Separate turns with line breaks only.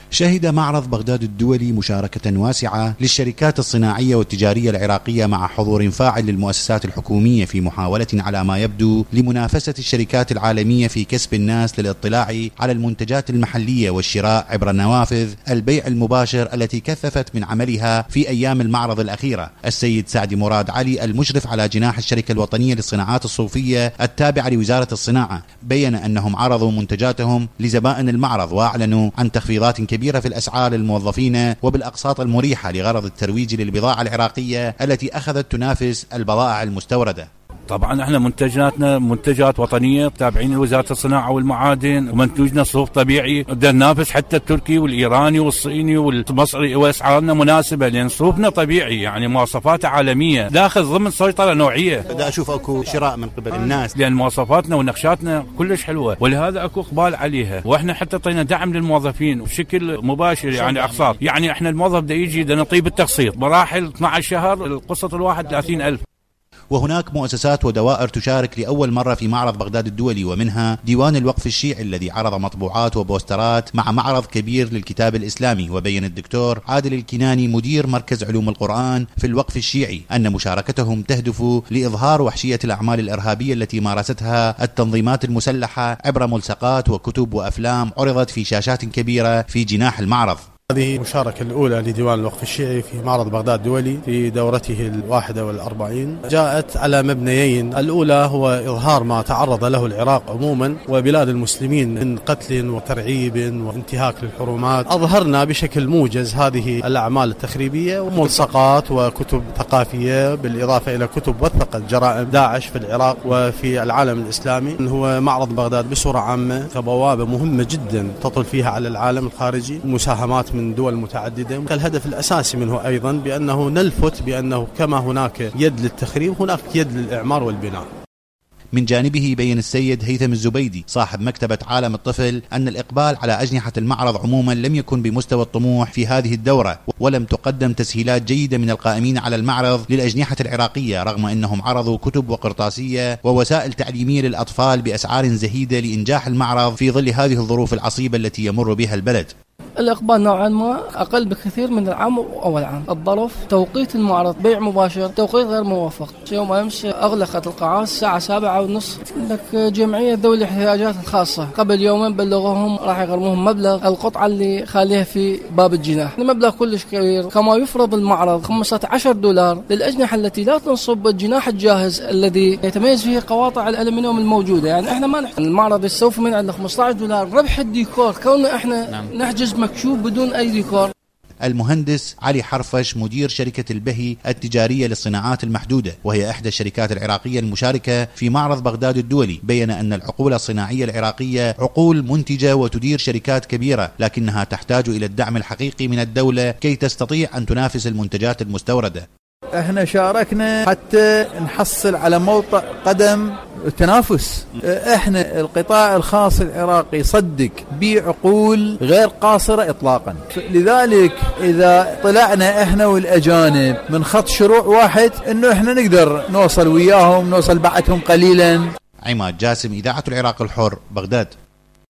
شهد معرض بغداد الدولي مشاركة واسعة للشركات الصناعية والتجارية العراقية مع حضور فاعل للمؤسسات الحكومية في محاولة على ما يبدو لمنافسة الشركات العالمية في كسب الناس للاطلاع على المنتجات المحلية والشراء عبر نوافذ البيع المباشر التي كثفت من عملها في أيام المعرض الأخيرة. السيد سعد مراد علي المشرف على جناح الشركة الوطنية للصناعات الصوفية التابعة لوزارة الصناعة بيّن أنهم عرضوا منتجاتهم لزبائن المعرض وأعلنوا عن تخفيضات كبيرة في الأسعار للموظفين وبالأقساط المريحة لغرض الترويج للبضاعة العراقية التي أخذت تنافس البضائع المستوردة.
طبعا احنا منتجاتنا منتجات وطنيه تابعين لوزاره الصناعه والمعادن، ومنتوجنا صوف طبيعي بدنا ننافس حتى التركي والايراني والصيني والمصري، واسعارنا مناسبه لان صوفنا طبيعي يعني مواصفاته عالميه داخل ضمن سيطره نوعيه.
بدي اشوف اكو شراء من قبل الناس
لان مواصفاتنا ونقشاتنا كلش حلوه، ولهذا اكو اقبال عليها، واحنا حتى اعطينا دعم للموظفين بشكل مباشر يعني اقساط، يعني احنا الموظف بده يجي بدنا نطيب التقسيط مراحل 12 شهر، القسط الواحد 30,000.
وهناك مؤسسات ودوائر تشارك لأول مرة في معرض بغداد الدولي، ومنها ديوان الوقف الشيعي الذي عرض مطبوعات وبوسترات مع معرض كبير للكتاب الإسلامي. وبين الدكتور عادل الكناني مدير مركز علوم القرآن في الوقف الشيعي أن مشاركتهم تهدف لإظهار وحشية الأعمال الإرهابية التي مارستها التنظيمات المسلحة عبر ملصقات وكتب وأفلام عرضت في شاشات كبيرة في جناح المعرض.
هذه المشاركة الأولى لديوان الوقف الشيعي في معرض بغداد الدولي في دورته 41 جاءت على مبنيين. الأولى هو إظهار ما تعرض له العراق عموما وبلاد المسلمين من قتل وترعيب وانتهاك للحرمات. أظهرنا بشكل موجز هذه الأعمال التخريبية وملصقات وكتب ثقافية، بالإضافة إلى كتب وثقت جرائم داعش في العراق وفي العالم الإسلامي. هو معرض بغداد بصورة عامة كبوابة مهمة جدا تطل فيها على العالم الخارجي مساهمات من دول متعددة. الهدف الأساسي منه أيضا بأنه نلفت بأنه كما هناك يد للتخريب هناك يد للإعمار والبناء.
من جانبه بين السيد هيثم الزبيدي صاحب مكتبة عالم الطفل أن الإقبال على أجنحة المعرض عموما لم يكن بمستوى الطموح في هذه الدورة، ولم تقدم تسهيلات جيدة من القائمين على المعرض للأجنحة العراقية، رغم أنهم عرضوا كتب وقرطاسية ووسائل تعليمية للأطفال بأسعار زهيدة لإنجاح المعرض في ظل هذه الظروف العصيبة التي يمر بها البلد.
الإقبال نوعا ما أقل بكثير من العام أول عام. الظرف توقيت المعرض بيع مباشر، توقيت غير موفق. يوم أمس أغلقت القاعات الساعة 7:30. لك جمعية ذوي الاحتياجات الخاصة قبل يومين بلغوهم راح يغرموهم مبلغ القطعة اللي خاليها في باب الجناح، مبلغ كلش كبير. كما يفرض المعرض $15 للأجنحة التي لا تنصب الجناح الجاهز الذي يتميز فيه قواطع الألمنيوم الموجودة. يعني احنا ما نحتاج المعرض يستوفي من عندنا $15 ربح الديكور، كوننا احنا نحجز مكشوف بدون أي ديكور.
المهندس علي حرفش مدير شركة البهي التجارية للصناعات المحدودة، وهي إحدى الشركات العراقية المشاركة في معرض بغداد الدولي، بيّن أن العقول الصناعية العراقية عقول منتجة وتدير شركات كبيرة، لكنها تحتاج إلى الدعم الحقيقي من الدولة كي تستطيع أن تنافس المنتجات المستوردة.
احنا شاركنا حتى نحصل على موطئ قدم التنافس. احنا القطاع الخاص العراقي صدق بعقول غير قاصرة اطلاقا، لذلك اذا طلعنا احنا والاجانب من خط شروع واحد انه احنا نقدر نوصل وياهم، نوصل بعدهم قليلا.
عماد جاسم، إذاعة العراق الحر، بغداد.